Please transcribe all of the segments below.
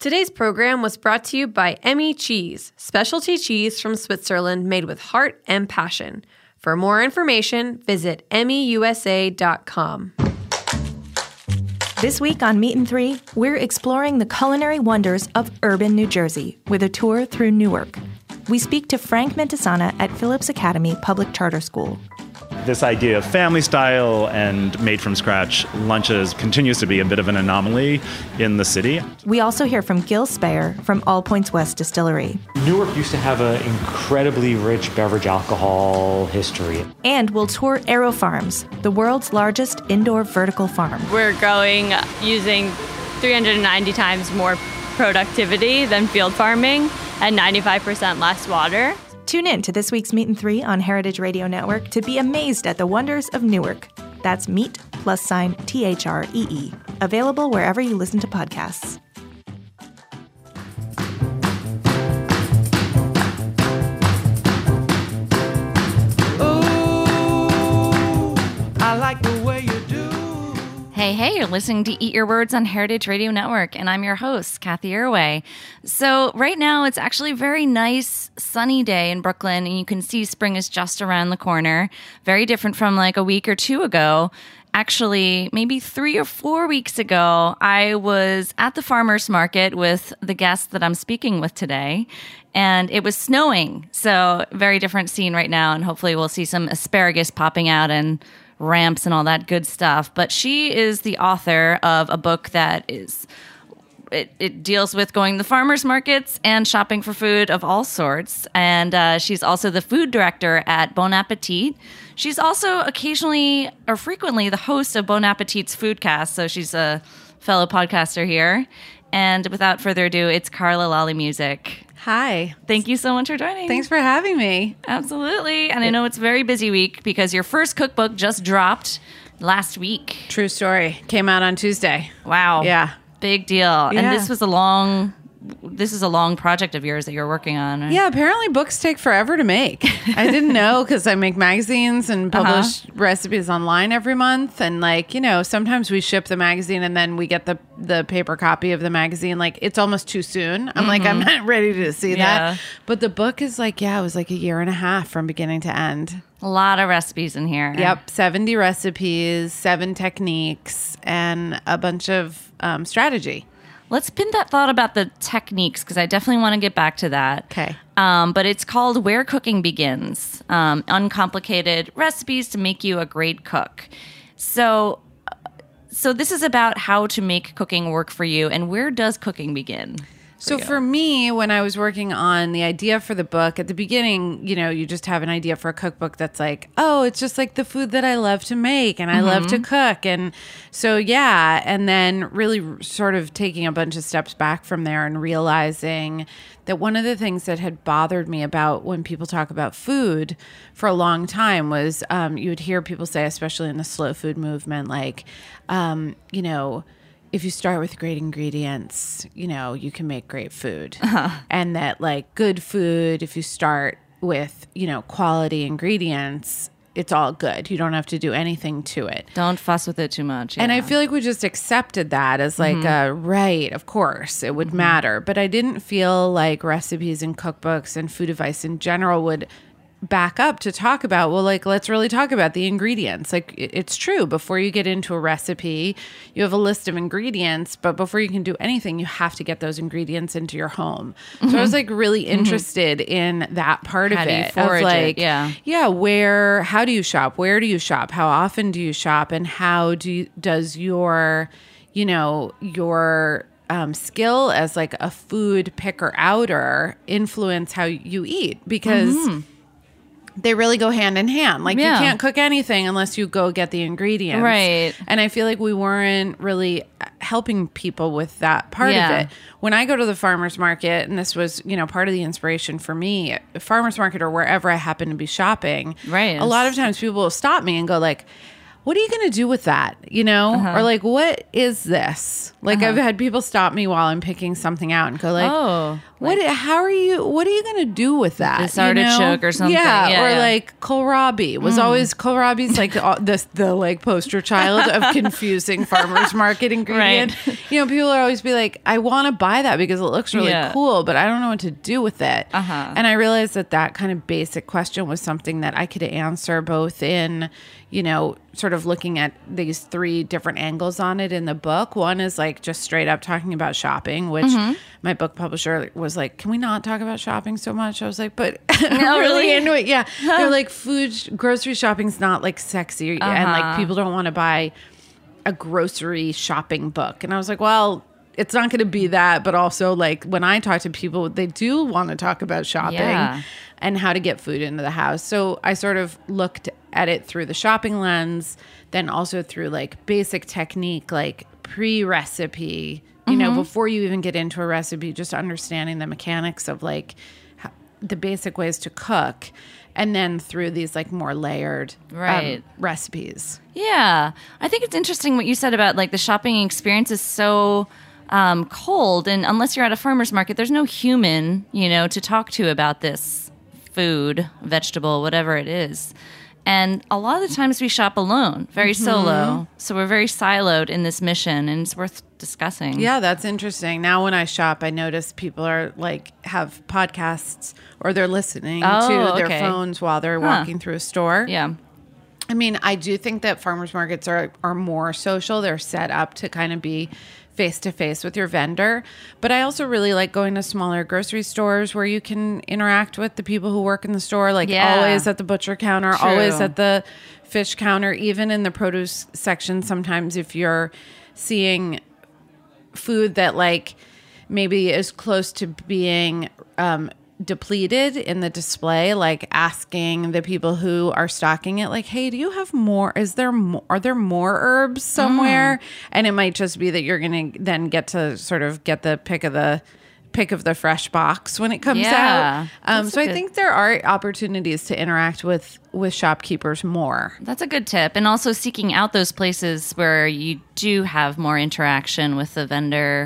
Today's program was brought to you by Emmy Cheese, specialty cheese from Switzerland made with heart and passion. For more information, visit emmyusa.com. This week on Meat and Three, we're exploring the culinary wonders of urban New Jersey with a tour through Newark. We speak to Frank Mentisana at Phillips Academy Public Charter School. This idea of family style and made from scratch lunches continues to be a bit of an anomaly in the city. We also hear from Gil Speyer from All Points West Distillery. Newark used to have an incredibly rich beverage alcohol history. And we'll tour Aero Farms, the world's largest indoor vertical farm. We're growing using 390 times more productivity than field farming and 95% less water. Tune in to this week's Meat and Three on Heritage Radio Network to be amazed at the wonders of Newark. That's Meat +THREE. Available wherever you listen to podcasts. Oh, I like the way you do. Hey, you're listening to Eat Your Words on Heritage Radio Network, and I'm your host, Kathy Irway. So right now, it's actually a very nice, sunny day in Brooklyn, and you can see spring is just around the corner. Very different from like a week or two ago. Actually, maybe 3 or 4 weeks ago, I was at the farmer's market with the guest that I'm speaking with today, and it was snowing. So very different scene right now, and hopefully we'll see some asparagus popping out and ramps and all that good stuff. But she is the author of a book that is, it deals with going to the farmers markets and shopping for food of all sorts. And she's also the food director at Bon Appetit. She's also occasionally or frequently the host of Bon Appetit's Foodcast. So she's a fellow podcaster here. And without further ado, it's Carla Lalli Music. Hi. Thank you so much for joining. Thanks for having me. Absolutely. And I know it's a very busy week because your first cookbook just dropped last week. True story. Came out on Tuesday. Wow. Yeah. Big deal. Yeah. And this is a long project of yours that you're working on. Right? Yeah, apparently books take forever to make. I didn't know because I make magazines and publish recipes online every month. And sometimes we ship the magazine and then we get the paper copy of the magazine. Like, it's almost too soon. I'm I'm not ready to see that. But the book is it was like a year and a half from beginning to end. A lot of recipes in here. Yep, 70 recipes, 7 techniques, and a bunch of strategy. Let's pin that thought about the techniques because I definitely want to get back to that. Okay. But it's called Where Cooking Begins, Uncomplicated Recipes to Make You a Great Cook. So this is about how to make cooking work for you. And where does cooking begin? So for me, when I was working on the idea for the book, at the beginning, you just have an idea for a cookbook that's like, oh, it's just like the food that I love to make and I love to cook. And so, and then really sort of taking a bunch of steps back from there and realizing that one of the things that had bothered me about when people talk about food for a long time was you would hear people say, especially in the slow food movement, if you start with great ingredients, you can make great food. And that good food, if you start with, quality ingredients, it's all good. You don't have to do anything to it. Don't fuss with it too much. And I feel like we just accepted that as right, of course, it would matter. But I didn't feel like recipes and cookbooks and food advice in general would back up to talk about, let's really talk about the ingredients. It's true. Before you get into a recipe, you have a list of ingredients, but before you can do anything, you have to get those ingredients into your home. So I was really interested in that part of it. How do you shop? Where do you shop? How often do you shop? And how does your skill as a food picker-outer influence how you eat? Because they really go hand in hand. You can't cook anything unless you go get the ingredients. Right. And I feel like we weren't really helping people with that part of it. When I go to the farmer's market, and this was, part of the inspiration for me, farmer's market or wherever I happen to be shopping, right. A lot of times people will stop me and go what are you going to do with that? You know, or like, what is this? Like, I've had people stop me while I'm picking something out and go like, what are you going to do with that? This artichoke or something. Yeah. Or like kohlrabi was always, kohlrabi's like the like poster child of confusing farmer's market ingredient. Right. You know, people are always be like, I want to buy that because it looks really cool, but I don't know what to do with it. And I realized that kind of basic question was something that I could answer both in, you know, sort of looking at these 3 different angles on it in the book. One is like just straight up talking about shopping, which my book publisher was like, can we not talk about shopping so much? I was like, but I'm really into it. Yeah. They're like, grocery shopping's not like sexy and like people don't want to buy a grocery shopping book. And I was like, well, it's not going to be that, but also like when I talk to people, they do want to talk about shopping and how to get food into the house. So I sort of looked at it through the shopping lens, then also through like basic technique, like pre-recipe, you know, before you even get into a recipe, just understanding the mechanics of like the basic ways to cook. And then through these like more layered recipes. Yeah. I think it's interesting what you said about like the shopping experience is so cold. And unless you're at a farmer's market, there's no human, you know, to talk to about this food, vegetable, whatever it is. And a lot of the times we shop alone, very solo. So we're very siloed in this mission, and it's worth discussing. Yeah, that's interesting. Now when I shop, I notice people are like have podcasts or they're listening to their phones while they're walking through a store. Yeah. I mean, I do think that farmers markets are more social. They're set up to kind of be face-to-face with your vendor. But I also really like going to smaller grocery stores where you can interact with the people who work in the store, like always at the butcher counter, always at the fish counter, even in the produce section. Sometimes if you're seeing food that like maybe is close to being depleted in the display, like asking the people who are stocking it, like, hey, do you have more? Are there more herbs somewhere? And it might just be that you're going to then get to sort of get the pick of the fresh box when it comes out. So I think there are opportunities to interact with shopkeepers more. That's a good tip. And also seeking out those places where you do have more interaction with the vendor.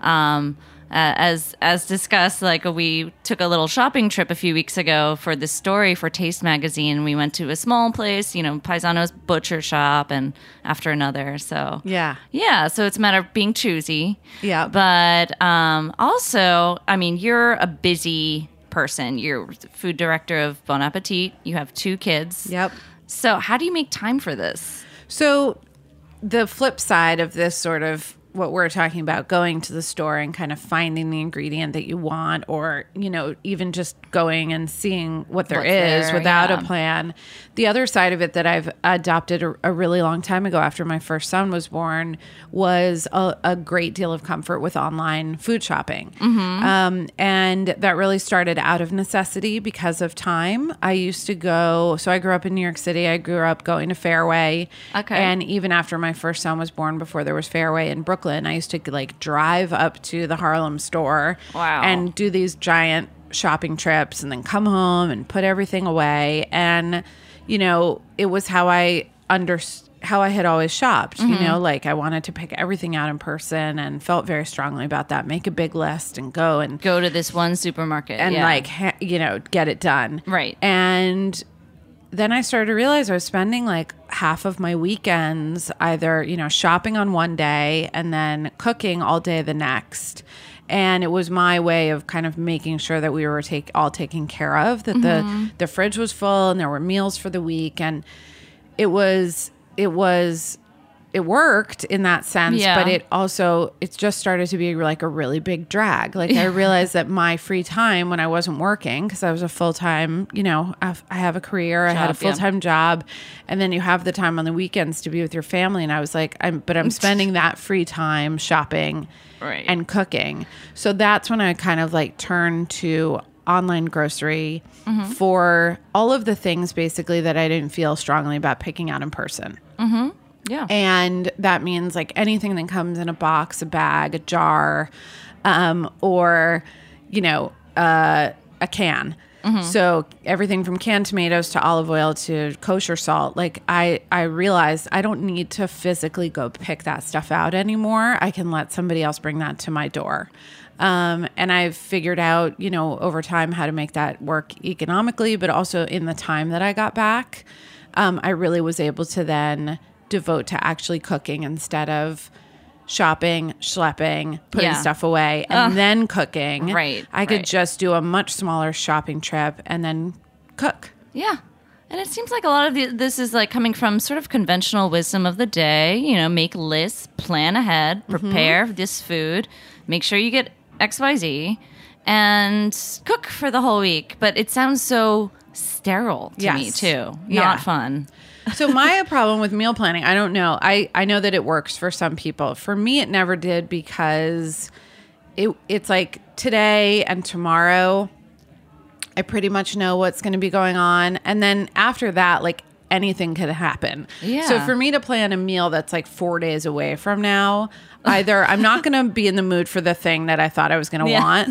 As discussed, like we took a little shopping trip a few weeks ago for this story for Taste Magazine. We went to a small place, you know, Paisano's butcher shop, and after another. So yeah. So it's a matter of being choosy. Yeah. But also, I mean, you're a busy person. You're food director of Bon Appetit. You have 2 kids. Yep. So how do you make time for this? So the flip side of this sort of what we're talking about, going to the store and kind of finding the ingredient that you want, or, you know, even just going and seeing what there is without a plan. The other side of it that I've adopted a really long time ago after my first son was born was a great deal of comfort with online food shopping. And that really started out of necessity because of time. I used to go, so I grew up in New York City. I grew up going to Fairway. And even after my first son was born, before there was Fairway in Brooklyn, I used to like drive up to the Harlem store and do these giant shopping trips and then come home and put everything away. And, you know, it was how I had always shopped, you know, like I wanted to pick everything out in person and felt very strongly about that. Make a big list and go to this one supermarket and like, you know, get it done. Right. And then I started to realize I was spending like half of my weekends either, you know, shopping on one day and then cooking all day the next. And it was my way of kind of making sure that we were all taken care of, that the fridge was full and there were meals for the week. And it worked in that sense, but it just started to be like a really big drag. Like I realized that my free time when I wasn't working, because I was a full-time, you know, I have a career, I had a full-time job, and then you have the time on the weekends to be with your family. And I was like, I'm spending that free time shopping and cooking. So that's when I kind of like turned to online grocery for all of the things basically that I didn't feel strongly about picking out in person. Yeah. And that means like anything that comes in a box, a bag, a jar, or, you know, a can. So everything from canned tomatoes to olive oil to kosher salt, like I realized I don't need to physically go pick that stuff out anymore. I can let somebody else bring that to my door. And I've figured out, over time how to make that work economically, but also in the time that I got back, I really was able to then devote to actually cooking instead of shopping, schlepping, putting stuff away, and then cooking. Right. I could just do a much smaller shopping trip and then cook. Yeah. And it seems like a lot of this is like coming from sort of conventional wisdom of the day, make lists, plan ahead, prepare this food, make sure you get XYZ, and cook for the whole week. But it sounds so sterile to me too. Not fun. So my problem with meal planning, I don't know. I know that it works for some people. For me, it never did because it's like today and tomorrow, I pretty much know what's going to be going on. And then after that, like anything could happen. Yeah. So for me to plan a meal that's like 4 days away from now, either I'm not going to be in the mood for the thing that I thought I was going to want,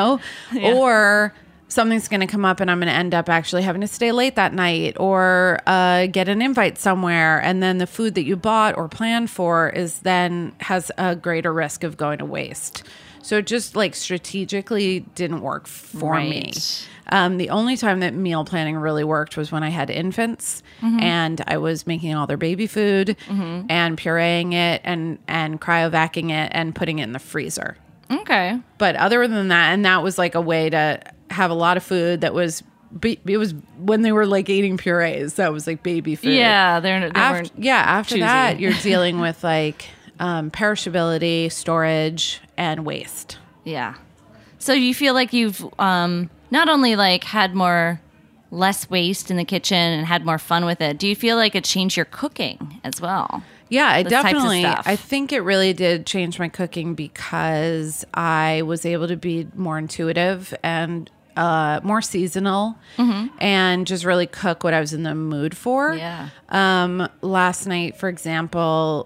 or something's going to come up and I'm going to end up actually having to stay late that night or get an invite somewhere. And then the food that you bought or planned for has a greater risk of going to waste. So it just like strategically didn't work for me. The only time that meal planning really worked was when I had infants and I was making all their baby food and pureeing it and cryovacking it and putting it in the freezer. Okay. But other than that, and that was like a way to have a lot of food that was, it was when they were like eating purees, that was like baby food. Yeah, they weren't after choosy. that, you're dealing with like perishability, storage, and waste. Yeah. So you feel like you've not only like had less waste in the kitchen and had more fun with it, do you feel like it changed your cooking as well? Yeah, Those types of definitely. stuff. I think it really did change my cooking because I was able to be more intuitive and more seasonal and just really cook what I was in the mood for. Yeah. Last night, for example,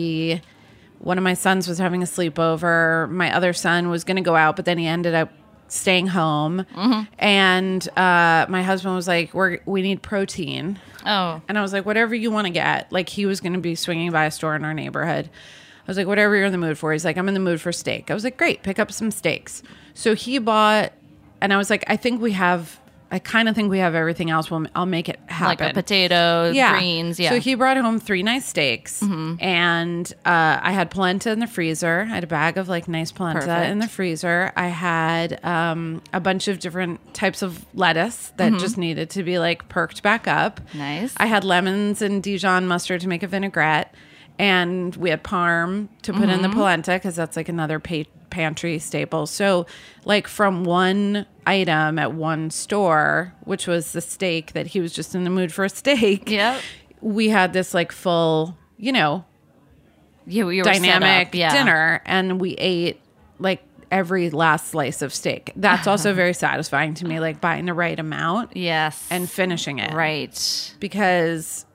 one of my sons was having a sleepover. My other son was going to go out, but then he ended up staying home. And my husband was like, we need protein. Oh. And I was like, whatever you want to get. Like, he was going to be swinging by a store in our neighborhood. I was like, whatever you're in the mood for. He's like, I'm in the mood for steak. I was like, great, pick up some steaks. So he bought, and I was like, I kind of think we have everything else. I'll make it happen. Like a potato, greens, So he brought home 3 nice steaks, and I had polenta in the freezer. I had a bag of like nice polenta in the freezer. I had a bunch of different types of lettuce that just needed to be like perked back up. Nice. I had lemons and Dijon mustard to make a vinaigrette, and we had parm to put in the polenta because that's like another pantry staple. So like from one item at one store, which was the steak that he was just in the mood for a steak. We had this like full, we were dynamic set up, dinner, and we ate like every last slice of steak. That's also very satisfying to me, like buying the right amount. Yes. And finishing it. Right. Because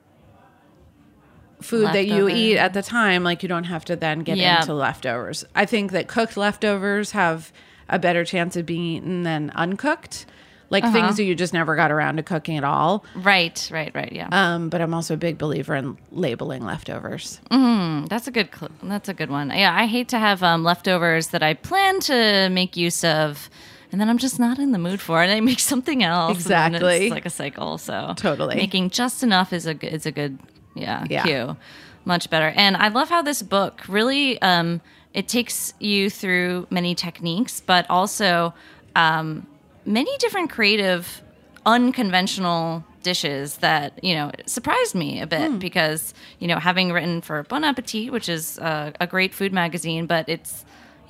food that you eat at the time, like you don't have to then get into leftovers. I think that cooked leftovers have a better chance of being eaten than uncooked. Like things that you just never got around to cooking at all. Right, yeah. But I'm also a big believer in labeling leftovers. That's a good one. Yeah, I hate to have leftovers that I plan to make use of, and then I'm just not in the mood for it, and I make something else. Exactly. And it's like a cycle. So Totally. making just enough is a good cue. Much better. And I love how this book really it takes you through many techniques, but also many different creative, unconventional dishes that, surprised me a bit because, having written for Bon Appetit, which is a great food magazine, but it's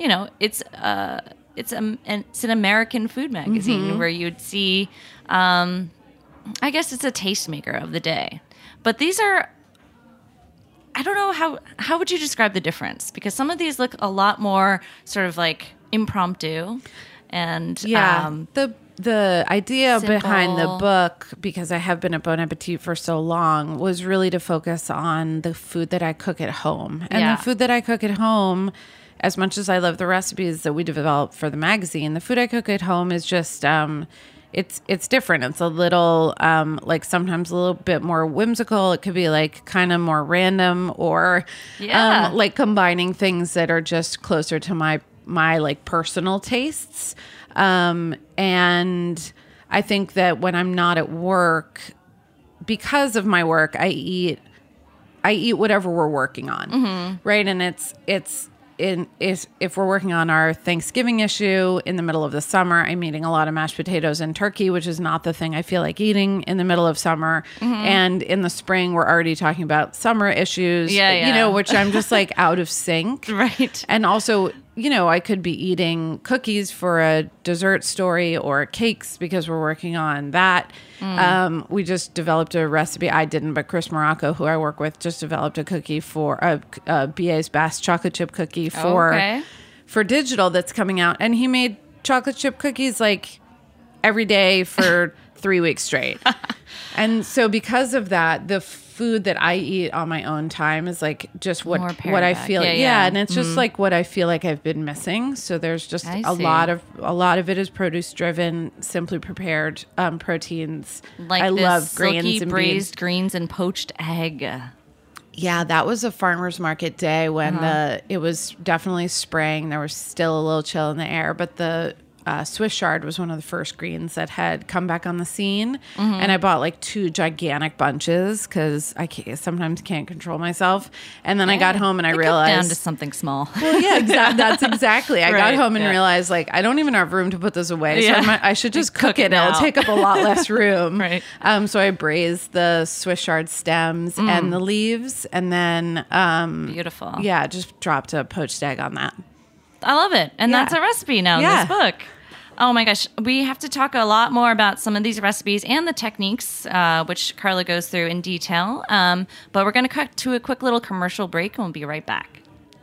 an American food magazine where you'd see, I guess it's a tastemaker of the day. But these are, I don't know, how would you describe the difference? Because some of these look a lot more sort of like impromptu. And the idea simple. behind the book, because I have been at Bon Appetit for so long, was really to focus on the food that I cook at home. And the food that I cook at home, as much as I love the recipes that we develop for the magazine, the food I cook at home is just it's different. It's a little like sometimes a little bit more whimsical. It could be like kind of more random, or like combining things that are just closer to my like personal tastes. And I think that when I'm not at work, because of my work, I eat whatever we're working on, right? And if we're working on our Thanksgiving issue in the middle of the summer, I'm eating a lot of mashed potatoes and turkey, which is not the thing I feel like eating in the middle of summer. And in the spring, we're already talking about summer issues, you know, which I'm just like out of sync. Right. And also, you know, I could be eating cookies for a dessert story or cakes because we're working on that. We just developed a recipe. I didn't, but Chris Morocco, who I work with, just developed a cookie for BA's Best chocolate chip cookie for digital that's coming out. And he made chocolate chip cookies like every day for 3 weeks straight. And so because of that, the food that I eat on my own time is like just what I feel. And it's just like what I feel like I've been missing. So there's just a lot of it is produce driven, simply prepared proteins. Like I this love grains silky and braised beans. greens and poached egg. Yeah, that was a farmer's market day when it was definitely spring. There was still a little chill in the air, but the Swiss chard was one of the first greens that had come back on the scene. And I bought like 2 gigantic bunches because I sometimes can't control myself. And then I got home and I realized... down to something small. Well, yeah, exactly. That's exactly. I got home and realized like I don't even have room to put this away. So I should just cook it. now. It'll take up a lot less room. Right. So I braised the Swiss chard stems and the leaves, and then Beautiful. Yeah, just dropped a poached egg on that. I love it. And that's a recipe now in this book. Oh my gosh. We have to talk a lot more about some of these recipes and the techniques, which Carla goes through in detail. But we're going to cut to a quick little commercial break and we'll be right back.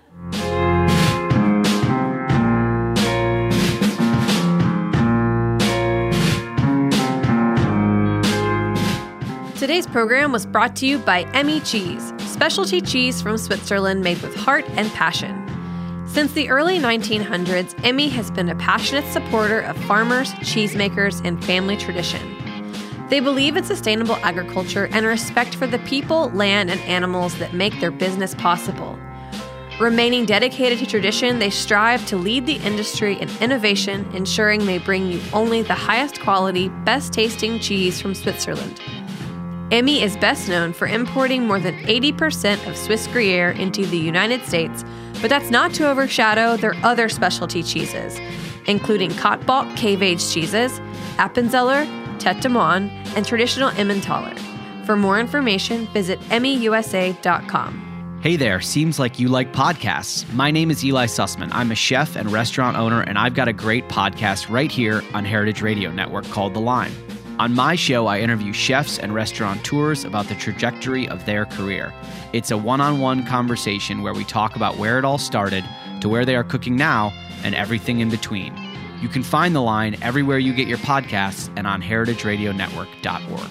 Today's program was brought to you by Emmy Cheese, specialty cheese from Switzerland made with heart and passion. Since the early 1900s, Emmy has been a passionate supporter of farmers, cheesemakers, and family tradition. They believe in sustainable agriculture and respect for the people, land, and animals that make their business possible. Remaining dedicated to tradition, they strive to lead the industry in innovation, ensuring they bring you only the highest quality, best tasting cheese from Switzerland. Emmy is best known for importing more than 80% of Swiss Gruyere into the United States, but that's not to overshadow their other specialty cheeses, including Kottbulk cave-aged cheeses, Appenzeller, Tête de Monde, and traditional Emmentaler. For more information, visit emmyusa.com. Hey there, seems like you like podcasts. My name is Eli Sussman. I'm a chef and restaurant owner, and I've got a great podcast right here on Heritage Radio Network called The Line. On my show, I interview chefs and restaurateurs about the trajectory of their career. It's a one-on-one conversation where we talk about where it all started to where they are cooking now and everything in between. You can find The Line everywhere you get your podcasts and on heritageradionetwork.org.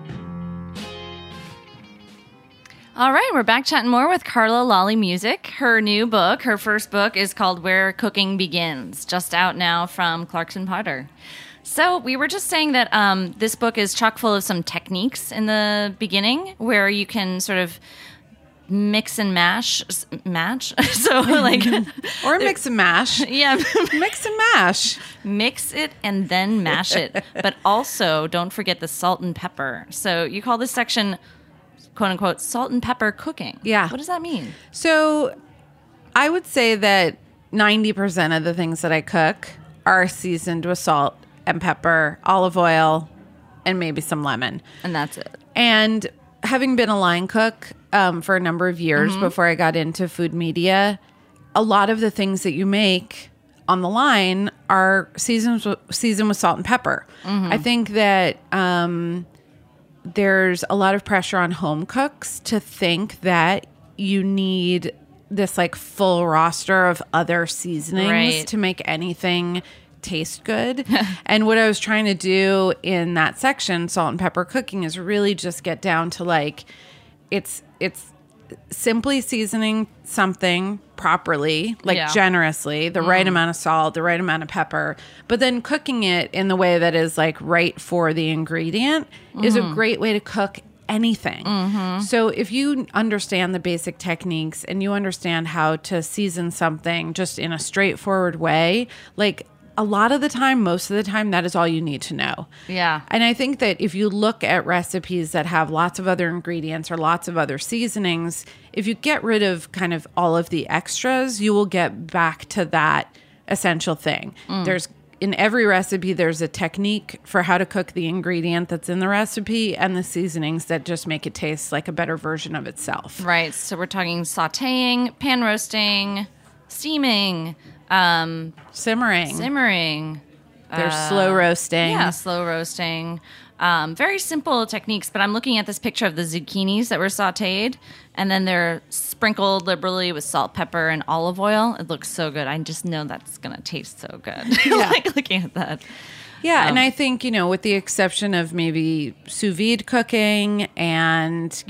All right, we're back chatting more with Carla Lalli Music. Her new book, her first book, is called Where Cooking Begins, just out now from Clarkson Potter. So we were just saying that this book is chock full of some techniques in the beginning where you can sort of mix and match. So like, or mix and mash. Yeah. Mix and mash. Mix it and then mash it. But also don't forget the salt and pepper. So you call this section, quote unquote, salt and pepper cooking. Yeah. What does that mean? So I would say that 90% of the things that I cook are seasoned with salt and pepper, olive oil, and maybe some lemon. And that's it. And having been a line cook for a number of years before I got into food media, a lot of the things that you make on the line are seasoned with salt and pepper. I think that there's a lot of pressure on home cooks to think that you need this like full roster of other seasonings to make anything taste good. And what I was trying to do in that section, salt and pepper cooking, is really just get down to like it's simply seasoning something properly, like generously, the right amount of salt, the right amount of pepper, but then cooking it in the way that is like right for the ingredient is a great way to cook anything. So if you understand the basic techniques and you understand how to season something just in a straightforward way, like a lot of the time, most of the time, that is all you need to know. Yeah. And I think that if you look at recipes that have lots of other ingredients or lots of other seasonings, if you get rid of kind of all of the extras, you will get back to that essential thing. In every recipe, there's a technique for how to cook the ingredient that's in the recipe and the seasonings that just make it taste like a better version of itself. Right. So we're talking sautéing, pan roasting, steaming, simmering. There's slow roasting. Yeah, slow roasting. Very simple techniques, but I'm looking at this picture of the zucchinis that were sautéed, and then they're sprinkled liberally with salt, pepper, and olive oil. It looks so good. I just know that's going to taste so good. Like looking at that. Yeah, and I think, with the exception of maybe sous vide cooking and,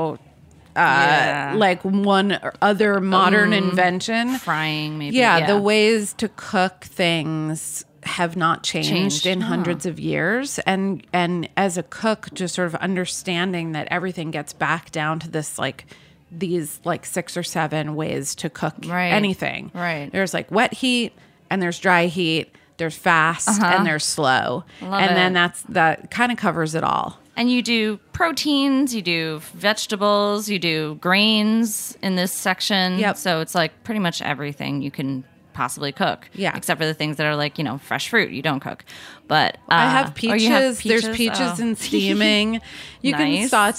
like one or other modern invention. Frying, maybe. Yeah, the ways to cook things have not changed in hundreds of years. And as a cook, just sort of understanding that everything gets back down to this, like, these, like, 6 or 7 ways to cook anything. Right. There's, like, wet heat, and there's dry heat, there's fast, and there's slow. Then that kind of covers it all. And you do proteins, you do vegetables, you do grains in this section. Yep. So it's like pretty much everything you can possibly cook. Yeah. Except for the things that are like, fresh fruit you don't cook. But I have peaches. you have peaches. There's peaches in steaming. You Nice. can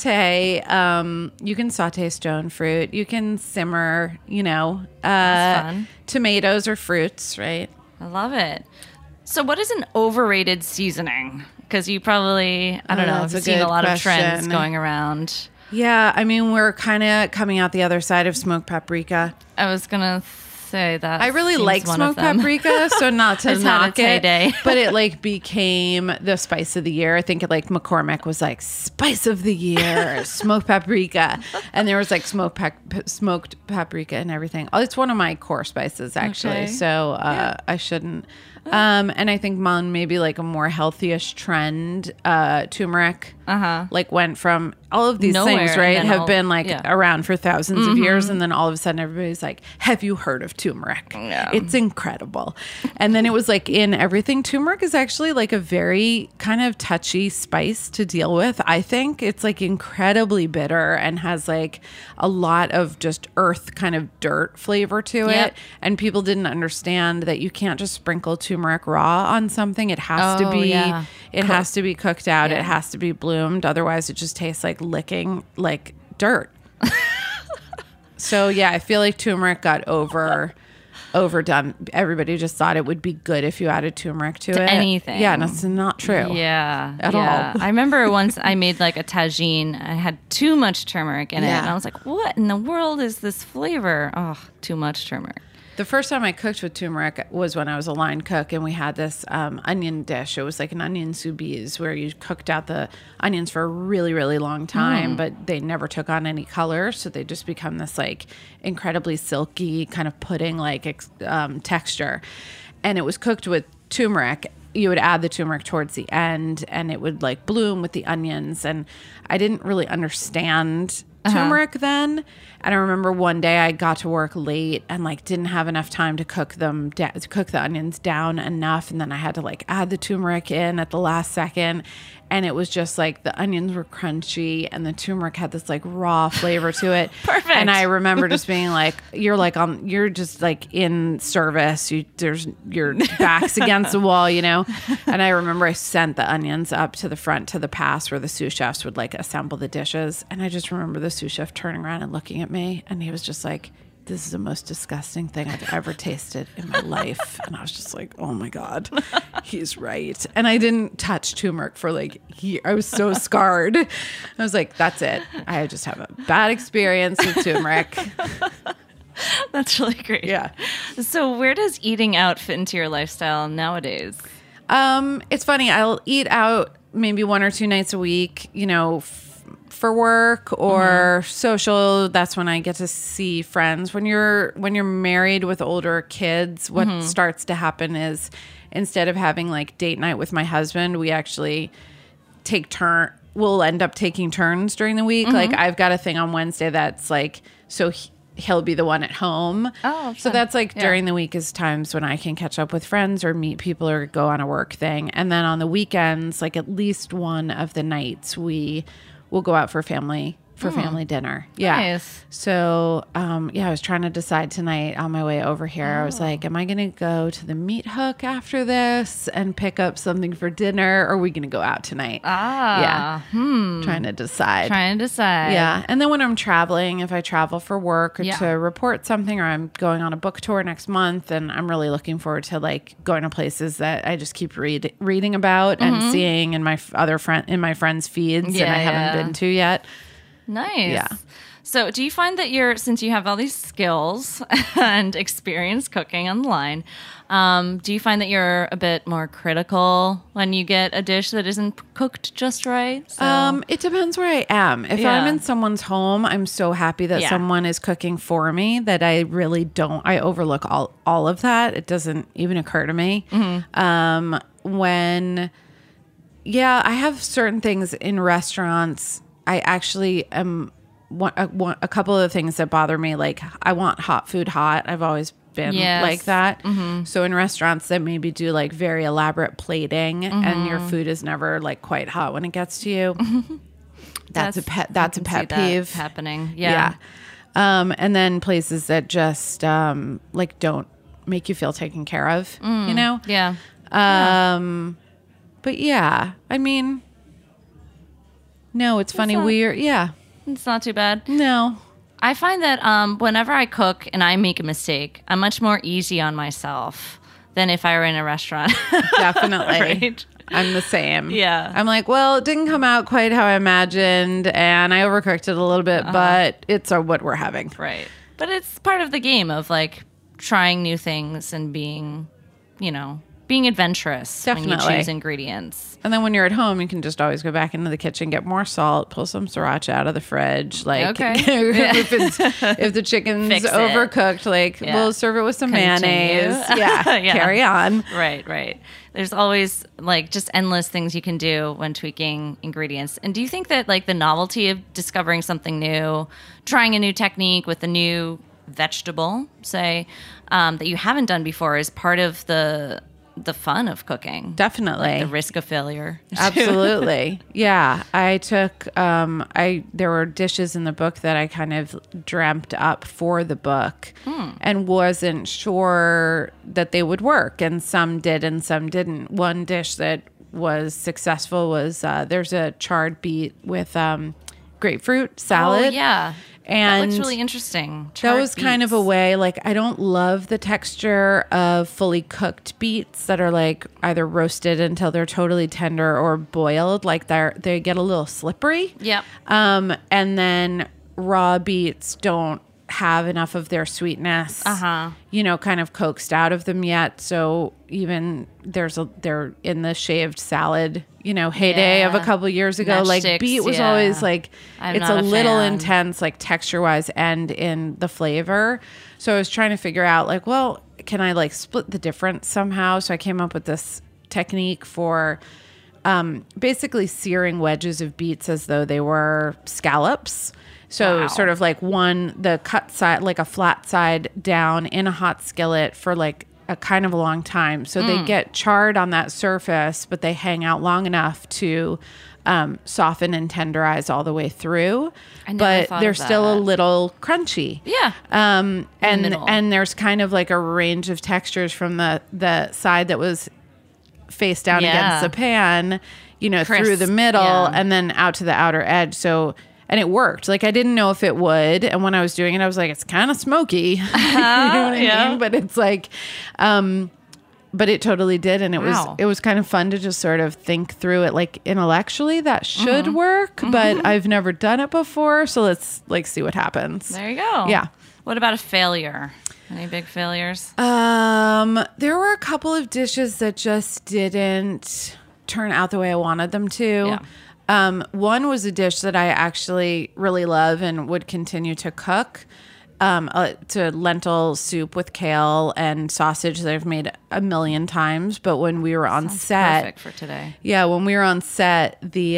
saute stone fruit. You can simmer, That's fun. tomatoes or fruits, right? I love it. So what is an overrated seasoning? Because you probably, I don't know, that's have a seen a good lot of trends question. going around. Yeah, I mean, we're kind of coming out the other side of smoked paprika. I was going to say that. I really seems like one of smoked them. paprika, so not to It's had knock its heyday. it, but it like became the spice of the year. I think it like McCormick was like spice of the year, smoked paprika, and there was like smoked paprika and everything. Oh, it's one of my core spices actually, Okay. so I shouldn't. And I think maybe like a more healthy-ish trend, turmeric, like went from all of these Nowhere, things, and right, then have all- been like yeah. around for thousands of years, and then all of a sudden everybody's like, have you heard of turmeric? Yeah. It's incredible. And then it was like in everything. Turmeric is actually like a very kind of touchy spice to deal with. I think it's like incredibly bitter and has like a lot of just earth kind of dirt flavor to Yep. it. And people didn't understand that you can't just sprinkle turmeric raw on something. It has to be has to be cooked out. Yeah. It has to be bloomed. Otherwise it just tastes like licking like dirt. So yeah, I feel like turmeric got overdone. Everybody just thought it would be good if you added turmeric to it. anything. Yeah, and it's not true. Yeah. At yeah. all. I remember once I made like a tagine. I had too much turmeric in it. Yeah. And I was like, what in the world is this flavor? Oh, too much turmeric. The first time I cooked with turmeric was when I was a line cook, and we had this onion dish. It was like an onion sous vide where you cooked out the onions for a really, really long time, but they never took on any color, so they just become this like incredibly silky kind of pudding-like texture. And it was cooked with turmeric. You would add the turmeric towards the end, and it would like bloom with the onions. And I didn't really understand turmeric then. And I remember one day I got to work late and like didn't have enough time to cook them to cook the onions down enough, and then I had to like add the turmeric in at the last second, and it was just like the onions were crunchy and the turmeric had this like raw flavor to it. Perfect. And I remember just being like, you're just like in service, your back's against the wall, and I remember I sent the onions up to the front to the pass where the sous chefs would like assemble the dishes, and I just remember the sous chef turning around and looking at me, and he was just like, this is the most disgusting thing I've ever tasted in my life. And I was just like, oh my God, he's right. And I didn't touch turmeric for like I was so scarred. I was like, that's it. I just have a bad experience with turmeric. That's really great. Yeah. So where does eating out fit into your lifestyle nowadays? It's funny. I'll eat out maybe 1 or 2 nights a week, for work or social. That's when I get to see friends. When you're married with older kids, what starts to happen is instead of having like date night with my husband, we actually we'll end up taking turns during the week. Like I've got a thing on Wednesday that's like, so he'll be the one at home. Oh, so that's like during the week is times when I can catch up with friends or meet people or go on a work thing. And then on the weekends, like at least one of the nights we will go out for family dinner. Yeah. Nice. So, I was trying to decide tonight on my way over here. I was like, am I going to go to the Meat Hook after this and pick up something for dinner? Or are we going to go out tonight? Yeah. Trying to decide. Yeah. And then when I'm traveling, if I travel for work or to report something, or I'm going on a book tour next month, and I'm really looking forward to like going to places that I just keep reading about and seeing in my friends' feeds and I haven't been to yet. Nice. Yeah. So do you find that since you have all these skills and experience cooking on the line, do you find that you're a bit more critical when you get a dish that isn't cooked just right? So. It depends where I am. If I'm in someone's home, I'm so happy that someone is cooking for me that I really I overlook all of that. It doesn't even occur to me. I have certain things in restaurants. I actually am a couple of the things that bother me. Like I want hot food hot. I've always been like that. So in restaurants that maybe do like very elaborate plating and your food is never like quite hot when it gets to you. That's a pet peeve happening. Yeah. And then places that just like don't make you feel taken care of, you know? Yeah. But yeah, I mean, no, it's funny. It's not too bad. No. I find that whenever I cook and I make a mistake, I'm much more easy on myself than if I were in a restaurant. Definitely. Right? I'm the same. Yeah. I'm like, well, it didn't come out quite how I imagined, and I overcooked it a little bit, but it's what we're having. Right. But it's part of the game of like trying new things and being adventurous when you choose ingredients. And then when you're at home, you can just always go back into the kitchen, get more salt, pull some sriracha out of the fridge. Like, if the chicken's overcooked, we'll serve it with some mayonnaise. Carry on. Right. There's always like just endless things you can do when tweaking ingredients. And do you think that like the novelty of discovering something new, trying a new technique with a new vegetable, say, that you haven't done before is part of the fun of cooking? Definitely. Like the risk of failure. Absolutely. Yeah. I took, there were dishes in the book that I kind of dreamt up for the book and wasn't sure that they would work. And some did and some didn't. One dish that was successful was, there's a charred beet with grapefruit salad. Oh, yeah. And that looks really interesting. That was kind of a way, like, I don't love the texture of fully cooked beets that are like either roasted until they're totally tender or boiled. Like they get a little slippery. Yep. And then raw beets don't have enough of their sweetness, kind of coaxed out of them yet. So even they're in the shaved salad, heyday of a couple years ago. Matchsticks, beet was always like, it's a little intense, like texture wise and in the flavor. So I was trying to figure out like, well, can I like split the difference somehow? So I came up with this technique for basically searing wedges of beets as though they were scallops. So sort of like the cut side, like a flat side down in a hot skillet for like a kind of a long time. So they get charred on that surface, but they hang out long enough to soften and tenderize all the way through. But they're still a little crunchy. Yeah. And there's kind of like a range of textures from the side that was face down against the pan, crisp, through the middle and then out to the outer edge. And it worked. Like, I didn't know if it would. And when I was doing it, I was like, it's kind of smoky. You know what I mean? But it's like, but it totally did. And it was kind of fun to just sort of think through it. Like, intellectually, that should work. But I've never done it before. So let's like see what happens. There you go. Yeah. What about a failure? Any big failures? There were a couple of dishes that just didn't turn out the way I wanted them to. Yeah. One was a dish that I actually really love and would continue to cook. To lentil soup with kale and sausage that I've made a million times. But when we were on set, perfect for today. Yeah, when we were on set, the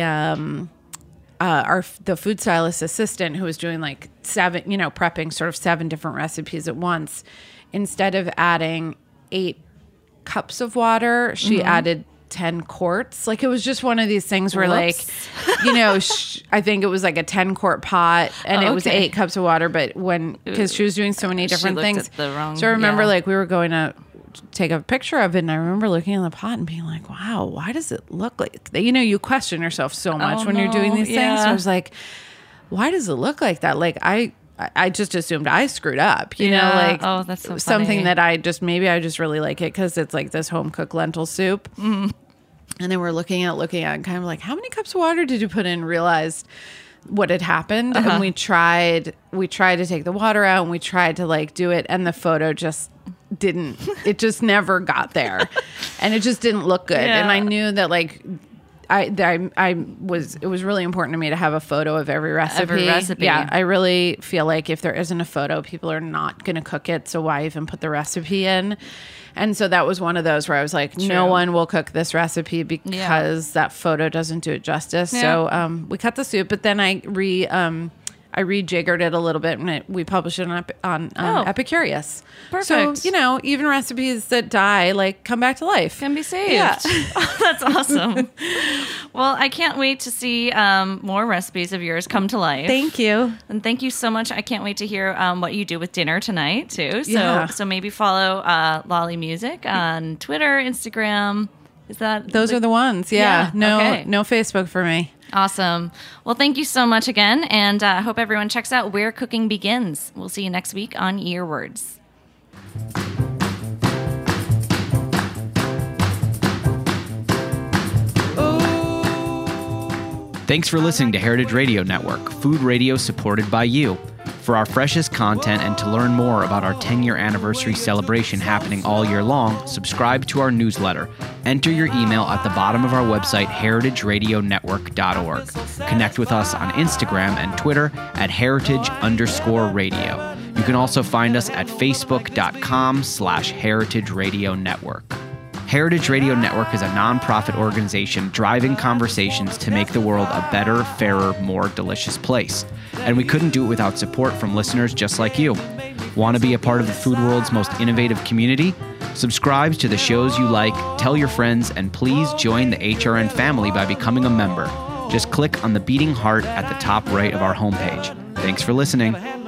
food stylist assistant who was doing like 7, prepping sort of 7 different recipes at once, instead of adding 8 cups of water, she added 10 quarts. Like, it was just one of these things where I think it was like a 10 quart pot and it was 8 cups of water, but because she was doing so many different things. So I remember like we were going to take a picture of it, and I remember looking in the pot and being like, wow, why does it look like, you question yourself so much when you're doing these things. So I was like, why does it look like that? Like, I just assumed I screwed up, that's so something funny. that I just really like it because it's like this home cooked lentil soup. And then we're looking at and kind of like, how many cups of water did you put in? Realized what had happened. And we tried to take the water out, and we tried to like do it. And the photo just it just never got there. And it just didn't look good. Yeah. And I knew that like, it was really important to me to have a photo of every recipe. Yeah, I really feel like if there isn't a photo, people are not going to cook it. So why even put the recipe in? And so that was one of those where I was like, no one will cook this recipe because that photo doesn't do it justice. Yeah. So we cut the soup, but then I rejiggered it a little bit, and we published it on Epicurious. Perfect. So, even recipes that die, like, come back to life. Can be saved. Yeah. That's awesome. Well, I can't wait to see more recipes of yours come to life. Thank you. And thank you so much. I can't wait to hear what you do with dinner tonight, too. So maybe follow Lolly Music on Twitter, Instagram. Is that those are the ones? Yeah. No Facebook for me. Awesome. Well, thank you so much again, and I hope everyone checks out Where Cooking Begins. We'll see you next week on Earwords. Thanks for listening to Heritage Radio Network, food radio supported by you. For our freshest content and to learn more about our 10-year anniversary celebration happening all year long, subscribe to our newsletter. Enter your email at the bottom of our website, heritageradionetwork.org. Connect with us on Instagram and Twitter at heritage_radio. You can also find us at facebook.com/Heritage Radio Network. Heritage Radio Network is a nonprofit organization driving conversations to make the world a better, fairer, more delicious place. And we couldn't do it without support from listeners just like you. Want to be a part of the food world's most innovative community? Subscribe to the shows you like, tell your friends, and please join the HRN family by becoming a member. Just click on the beating heart at the top right of our homepage. Thanks for listening.